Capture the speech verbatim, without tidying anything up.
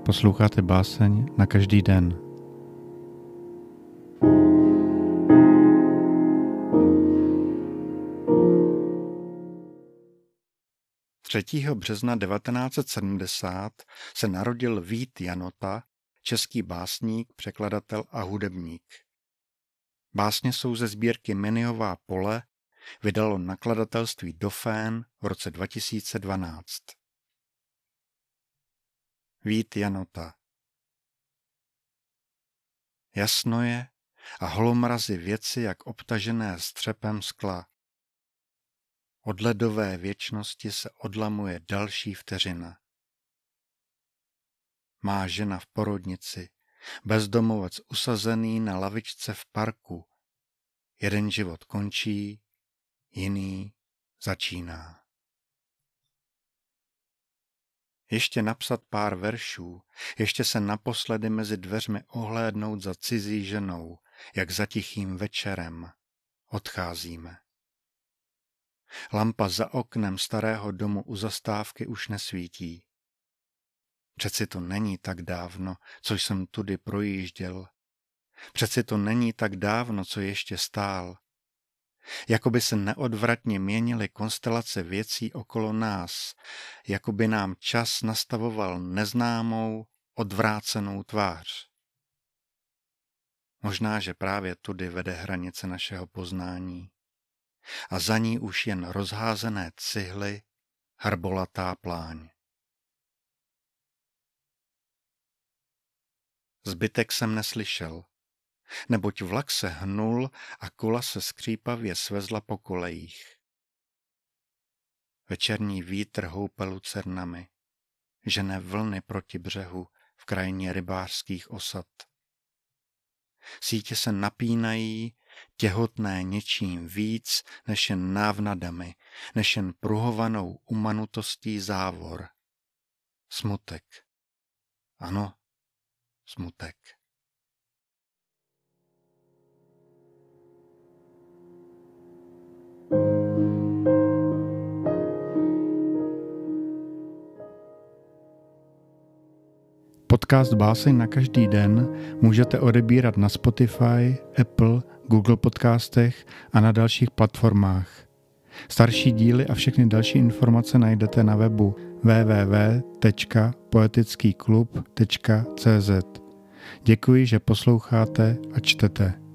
Posloucháte báseň na každý den. třetího března devatenáct set sedmdesát se narodil Vít Janota, český básník, překladatel a hudebník. Básně jsou ze sbírky Miniová pole, vydalo nakladatelství Dofén v roce dva tisíce dvanáct. Vít Janota. Jasno je a holomrazy věci jak obtažené střepem skla. Od ledové věčnosti se odlamuje další vteřina. Má žena v porodnici, bezdomovec usazený na lavičce v parku. Jeden život končí, jiný začíná. Ještě napsat pár veršů, ještě se naposledy mezi dveřmi ohlédnout za cizí ženou, jak za tichým večerem. Odcházíme. Lampa za oknem starého domu u zastávky už nesvítí. Přeci to není tak dávno, co jsem tudy projížděl. Přeci to není tak dávno, co ještě stál. Jakoby se neodvratně měnily konstelace věcí okolo nás, jakoby nám čas nastavoval neznámou, odvrácenou tvář. Možná, že právě tudy vede hranice našeho poznání. A za ní už jen rozházené cihly, hrbolatá pláň. Zbytek jsem neslyšel, neboť vlak se hnul a kola se skřípavě svezla po kolejích. Večerní vítr houpe lucernami, žene vlny proti břehu v krajině rybářských osad. Sítě se napínají, těhotné něčím víc než jen návnadami, než jen pruhovanou umanutostí závor. Smutek. Ano, smutek. Podcast Báseň na každý den můžete odebírat na Spotify, Apple, Google podcastech a na dalších platformách. Starší díly a všechny další informace najdete na webu w w w tečka poetický klub tečka c z. Děkuji, že posloucháte a čtete.